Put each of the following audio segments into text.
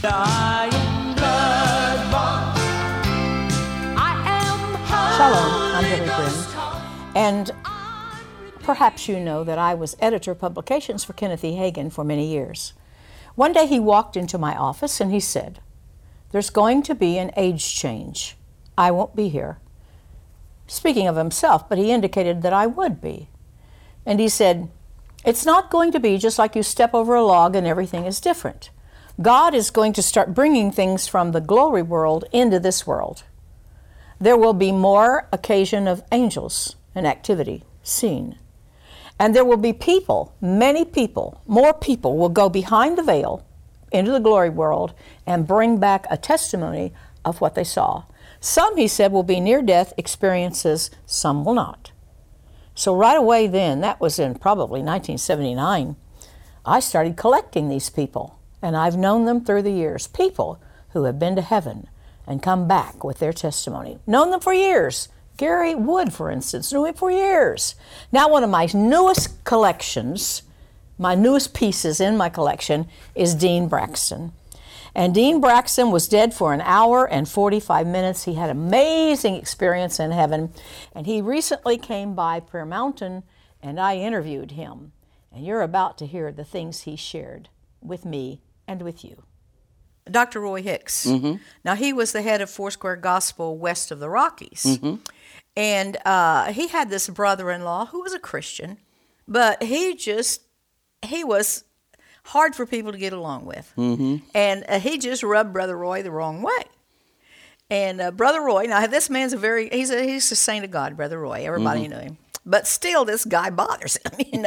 Shalom, I'm Billy Grimm, and perhaps you know that I was editor of publications for Kenneth E. Hagin for many years. One day he walked into my office and he said, "There's going to be an age change. I won't be here." Speaking of himself, but he indicated that I would be. And he said, "It's not going to be just like you step over a log and everything is different. God is going to start bringing things from the glory world into this world. There will be more occasion of angels and activity seen. And there will be people, many people, more people will go behind the veil into the glory world and bring back a testimony of what they saw. Some," he said, "will be near-death experiences, some will not." So right away then, that was in probably 1979, I started collecting these people. And I've known them through the years, people who have been to heaven and come back with their testimony. Known them for years. Gary Wood, for instance, knew him for years. Now one of my newest collections, my newest pieces in my collection is Dean Braxton. And Dean Braxton was dead for an hour and 45 minutes. He had an amazing experience in heaven. And he recently came by Prayer Mountain and I interviewed him. And you're about to hear the things he shared with me and with you. Dr. Roy Hicks. Mm-hmm. Now, he was the head of Foursquare Gospel west of the Rockies. Mm-hmm. And he had this brother-in-law who was a Christian, but he was hard for people to get along with. Mm-hmm. And he just rubbed Brother Roy the wrong way. And Brother Roy, now this man's he's a saint of God, Brother Roy. Everybody knew him. But still, this guy bothers him,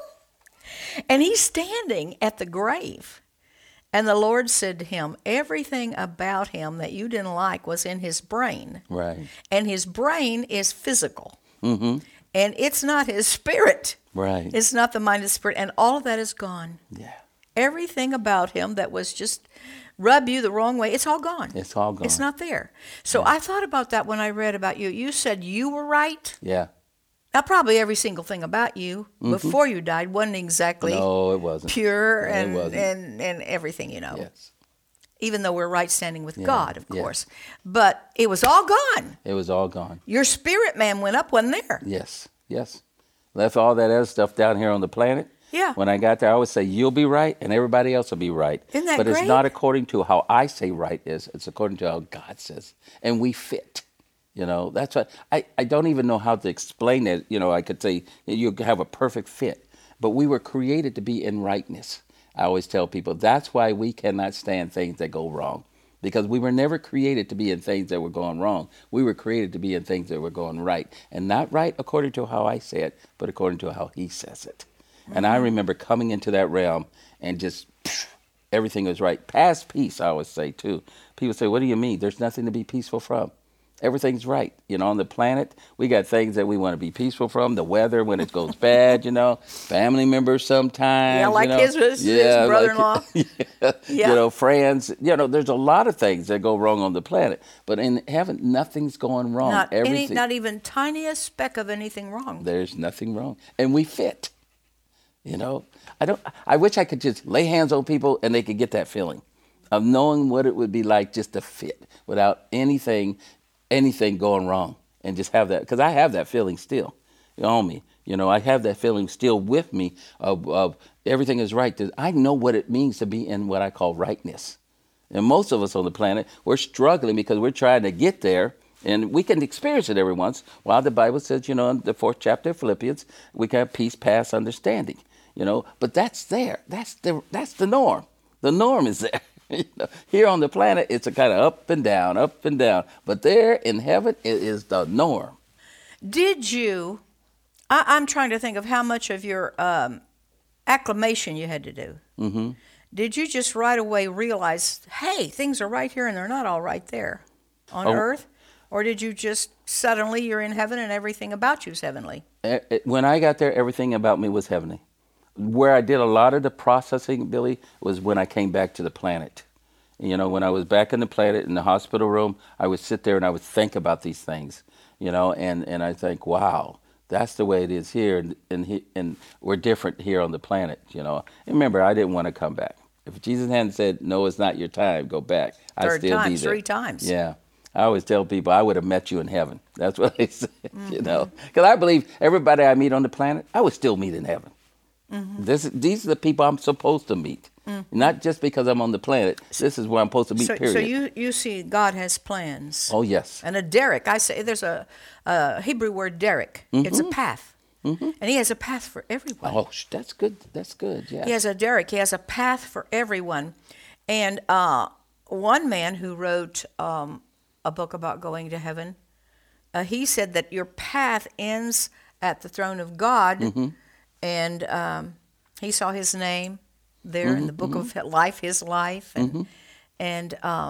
And he's standing at the grave. And the Lord said to him, everything about him that you didn't like was in his brain. Right. And his brain is physical. Mm-hmm. And it's not his spirit. Right. It's not the mind of the spirit. And all of that is gone. Yeah. Everything about him that was just rub you the wrong way, it's all gone. It's all gone. It's not there. So I thought about that when I read about you. You said you were right. Yeah. Now, probably every single thing about you before you died wasn't exactly it wasn't pure it wasn't. And everything, Yes. Even though we're right standing with God, of course. But it was all gone. It was all gone. Your spirit man went up, wasn't there? Yes. Left all that other stuff down here on the planet. Yeah. When I got there, I always say, you'll be right and everybody else will be right. Isn't that But great? It's not according to how I say right is. It's according to how God says. And we fit. That's what I don't even know how to explain it. I could say you have a perfect fit, but we were created to be in rightness. I always tell people that's why we cannot stand things that go wrong, because we were never created to be in things that were going wrong. We were created to be in things that were going right, and not right according to how I say it, but according to how He says it. Mm-hmm. And I remember coming into that realm and just everything was right. Past peace, I always say too. People say, "What do you mean? There's nothing to be peaceful from." Everything's right. On the planet, we got things that we want to be peaceful from. The weather when it goes bad, family members sometimes. Yeah, like his brother-in-law. Yeah. Friends. There's a lot of things that go wrong on the planet. But in heaven, nothing's going wrong. Not even tiniest speck of anything wrong. There's nothing wrong. And we fit. I wish I could just lay hands on people and they could get that feeling of knowing what it would be like just to fit without anything going wrong, and just have that, because I have that feeling still on me. I have that feeling still with me of everything is right. I know what it means to be in what I call rightness. And most of us on the planet, we're struggling because we're trying to get there, and we can experience it every once. While the Bible says, in the 4th chapter of Philippians, we can have peace past understanding. But that's there. That's the norm. The norm is there. Here on the planet, it's a kind of up and down. But there in heaven, it is the norm. Did you, I'm trying to think of how much of your acclimation you had to do. Mm-hmm. Did you just right away realize, hey, things are right here and they're not all right there on earth? Or did you just suddenly you're in heaven and everything about you is heavenly? When I got there, everything about me was heavenly. Where I did a lot of the processing, Billy, was when I came back to the planet. When I was back in the planet in the hospital room, I would sit there and I would think about these things, and I think, wow, that's the way it is here, and we're different here on the planet, And remember, I didn't want to come back. If Jesus hadn't said, no, it's not your time, go back, I'd Third still time, be there. 3 times. Yeah. I always tell people I would have met you in heaven. That's what I say, you know. Because I believe everybody I meet on the planet, I would still meet in heaven. These are the people I'm supposed to meet. Not just because I'm on the planet. This is where I'm supposed to meet, period. So you see God has plans. Oh, yes. And a derek, I say there's a Hebrew word derek. It's a path. And he has a path for everyone. Oh, that's good. That's good, yeah. He has a derek. He has a path for everyone. And one man who wrote a book about going to heaven, he said that your path ends at the throne of God. And he saw his name there in the book of life, his life. And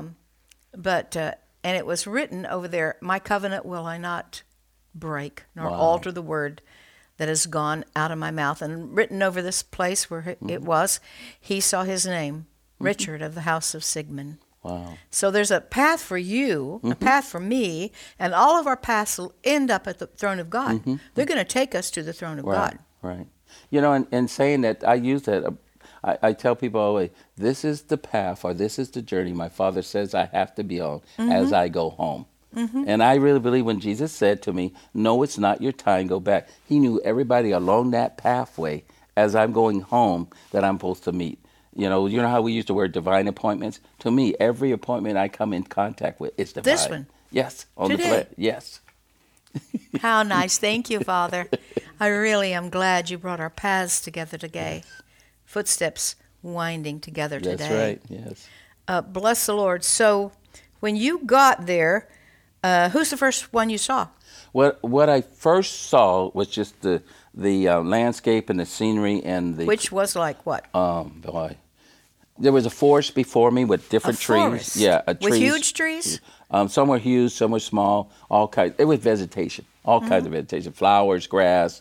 it was written over there, my covenant will I not break, nor alter the word that has gone out of my mouth. And written over this place where it was, he saw his name, Richard of the house of Sigmund. Wow. So there's a path for you, a path for me, and all of our paths will end up at the throne of God. They're going to take us to the throne of God. Right. You know, and saying that, I use that, I tell people always, this is the path, or this is the journey my Father says I have to be on as I go home. And I really believe when Jesus said to me, no, it's not your time, go back. He knew everybody along that pathway as I'm going home that I'm supposed to meet. You know how we use the word divine appointments? To me, every appointment I come in contact with is divine. This one? Yes. On Today? the planet. Yes. How nice. Thank you, Father. I really am glad you brought our paths together today. Footsteps winding together today. That's right, yes. Bless the Lord. So when you got there, who's the first one you saw? What I first saw was just the landscape and the scenery and the... Which was like what? Boy. There was a forest before me with different trees. Forest. Yeah, with huge trees? Some were huge, some were small, all kinds. It was vegetation, all kinds of vegetation, flowers, grass.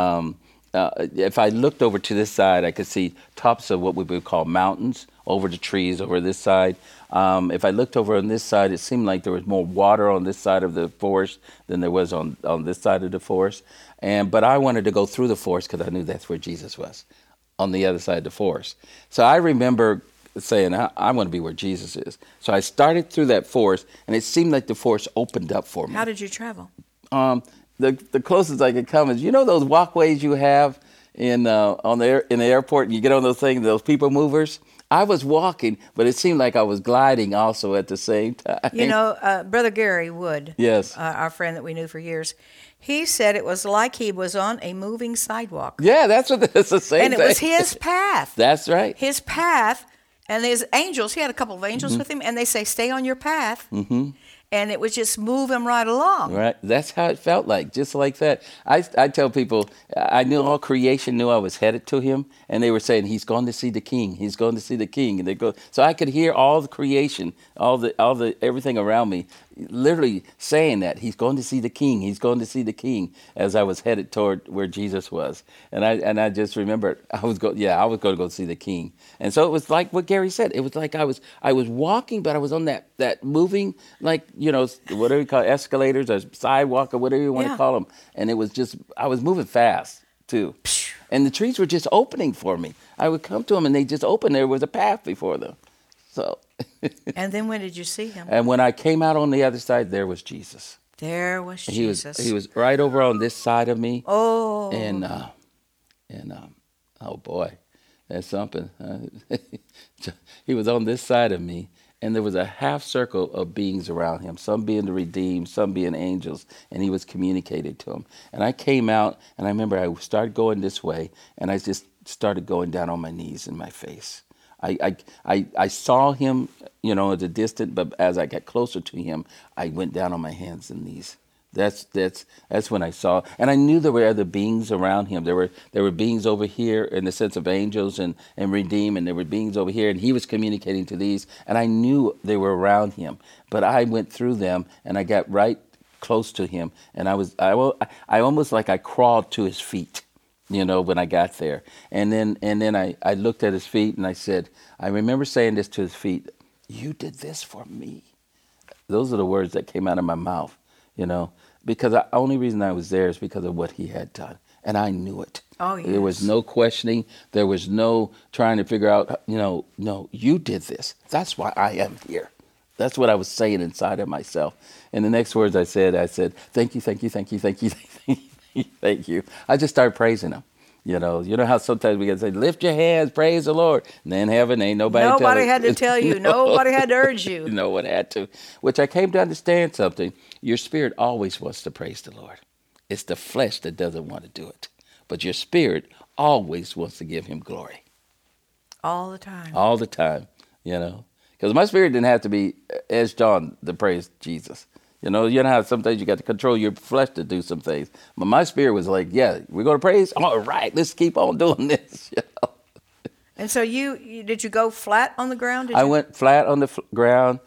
If I looked over to this side, I could see tops of what we would call mountains over the trees over this side. If I looked over on this side, it seemed like there was more water on this side of the forest than there was on this side of the forest. But I wanted to go through the forest because I knew that's where Jesus was, on the other side of the forest. So I remember saying, I want to be where Jesus is. So I started through that forest, and it seemed like the forest opened up for me. How did you travel? The closest I could come is, those walkways you have in the airport, and you get on those things, those people movers? I was walking, but it seemed like I was gliding also at the same time. Brother Gary Wood, yes, our friend that we knew for years, he said it was like he was on a moving sidewalk. Yeah, that's the same thing. And it was his path. That's right. His path, and his angels, he had a couple of angels with him, and they say, stay on your path. And it was just move him right along. Right. That's how it felt like, just like that. I tell people, I knew all creation knew I was headed to him, and they were saying, he's going to see the king. He's going to see the king. And they go, so I could hear all the creation, all the everything around me, literally saying that he's going to see the king. He's going to see the king, as I was headed toward where Jesus was. And I just remember I was going to go see the king. And so it was like what Gary said. It was like I was walking, but I was on that moving, like, whatever you call it, escalators or sidewalk or whatever you want to call them. And it was just, I was moving fast too. And the trees were just opening for me. I would come to them and they just opened. There was a path before them. So. And then when did you see him? And when I came out on the other side, there was Jesus. There was Jesus. He was right over on this side of me. Oh. And oh boy, that's something. He was on this side of me, and there was a half circle of beings around him, some being the redeemed, some being angels, and he was communicated to them. And I came out, and I remember I started going this way, and I just started going down on my knees in my face. I saw him, at a distance, but as I got closer to him, I went down on my hands and knees. That's when I saw, and I knew there were other beings around him. There were beings over here in the sense of angels and redeemed, and there were beings over here, and he was communicating to these, and I knew they were around him. But I went through them, and I got right close to him, and I almost like I crawled to his feet. When I got there. And then I looked at his feet and I said, I remember saying this to his feet, you did this for me. Those are the words that came out of my mouth, because the only reason I was there is because of what he had done. And I knew it. Oh, yes. There was no questioning. There was no trying to figure out, no, you did this. That's why I am here. That's what I was saying inside of myself. And the next words I said, thank you, thank you, thank you, thank you, thank you, thank you. I just started praising him. You know how sometimes we can say, lift your hands, praise the Lord. And then heaven ain't nobody had to tell you. Nobody had to urge you. No one had to. Which I came to understand something. Your spirit always wants to praise the Lord. It's the flesh that doesn't want to do it. But your spirit always wants to give him glory. All the time. All the time, Because my spirit didn't have to be edged on to praise Jesus. You know how sometimes you got to control your flesh to do some things. But my spirit was like, yeah, we're going to praise? All right, let's keep on doing this. And so did you go flat on the ground? I went flat on the ground,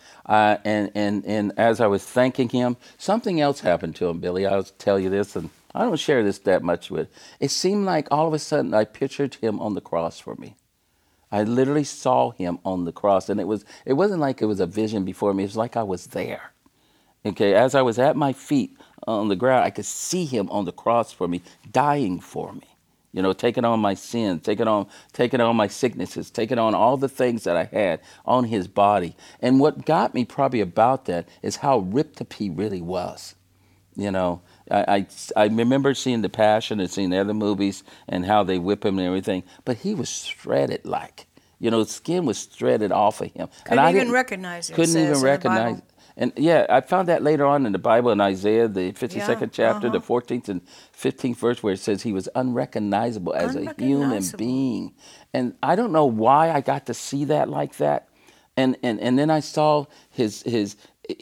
and as I was thanking him, something else happened to him, Billy. I'll tell you this, and I don't share this that much with. It seemed like all of a sudden I pictured him on the cross for me. I literally saw him on the cross, and it wasn't like it was a vision before me. It was like I was there. Okay, as I was at my feet on the ground, I could see him on the cross for me, dying for me. Taking on my sins, taking on my sicknesses, taking on all the things that I had on his body. And what got me probably about that is how ripped up he really was. I remember seeing The Passion and seeing the other movies and how they whip him and everything, but he was shredded like. Skin was shredded off of him. Couldn't even recognize it. Couldn't even recognize it. And I found that later on in the Bible in Isaiah, the 52nd chapter, the 14th and 15th verse, where it says he was unrecognizable as a human being. And I don't know why I got to see that like that. And then I saw the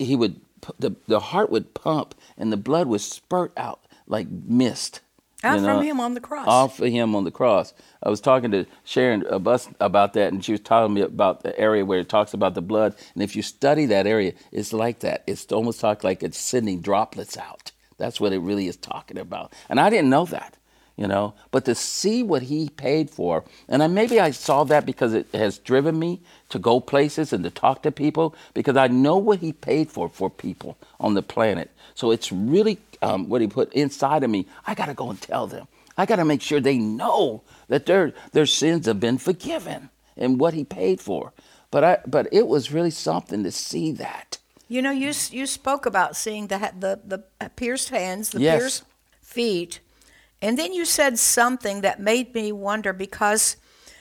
heart would pump and the blood would spurt out like mist. From him on the cross. Off of him on the cross. I was talking to Sharon about that, and she was telling me about the area where it talks about the blood. And if you study that area, it's like that. It's almost like it's sending droplets out. That's what it really is talking about. And I didn't know that, But to see what he paid for, and maybe I saw that because it has driven me to go places and to talk to people, because I know what he paid for people on the planet. So it's really what he put inside of me. I got to go and tell them. I got to make sure they know that their sins have been forgiven and what he paid for. But it was really something to see that. You spoke about seeing the pierced hands, the yes. pierced feet, and then you said something that made me wonder because,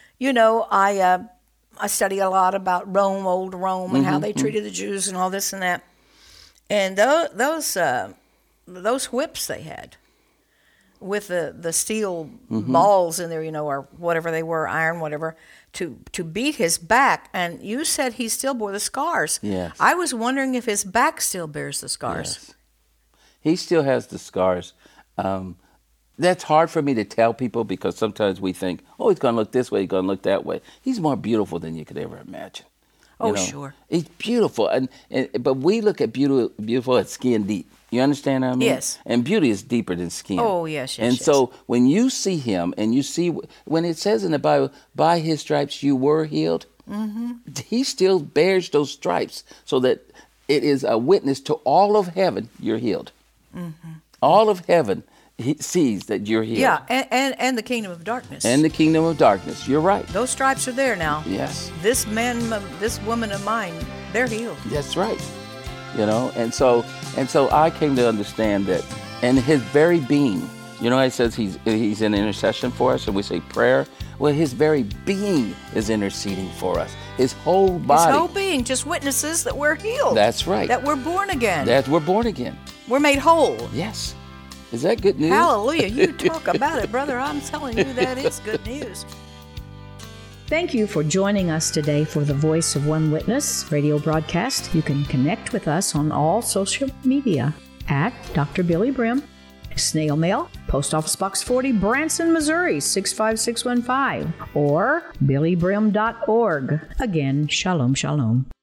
I study a lot about Rome, old Rome, and how they treated the Jews and all this and that, and those whips they had with the steel balls in there, or whatever they were, iron, whatever, to beat his back. And you said he still bore the scars. Yes. I was wondering if his back still bears the scars. Yes. He still has the scars. That's hard for me to tell people because sometimes we think, oh, he's going to look this way, he's going to look that way. He's more beautiful than you could ever imagine. Sure. He's beautiful. But we look at beautiful at skin deep. You understand what I mean? Yes. And beauty is deeper than skin. Oh, yes. And so when you see him and you see, when it says in the Bible, by his stripes you were healed, he still bears those stripes so that it is a witness to all of heaven you're healed. All of heaven he sees that you're healed. Yeah, and the kingdom of darkness. And the kingdom of darkness. You're right. Those stripes are there now. Yes. This woman of mine, they're healed. That's right. And so I came to understand that, and his very being, it says he's in intercession for us, and we say prayer. Well, his very being is interceding for us. His whole body. His whole being just witnesses that we're healed. That's right. That we're born again. That we're born again. We're made whole. Yes. Is that good news? Hallelujah. You talk about it, brother. I'm telling you that is good news. Thank you for joining us today for the Voice of One Witness radio broadcast. You can connect with us on all social media at Dr. Billy Brim, snail mail, Post Office Box 40, Branson, Missouri, 65615, or billybrim.org. Again, shalom, shalom.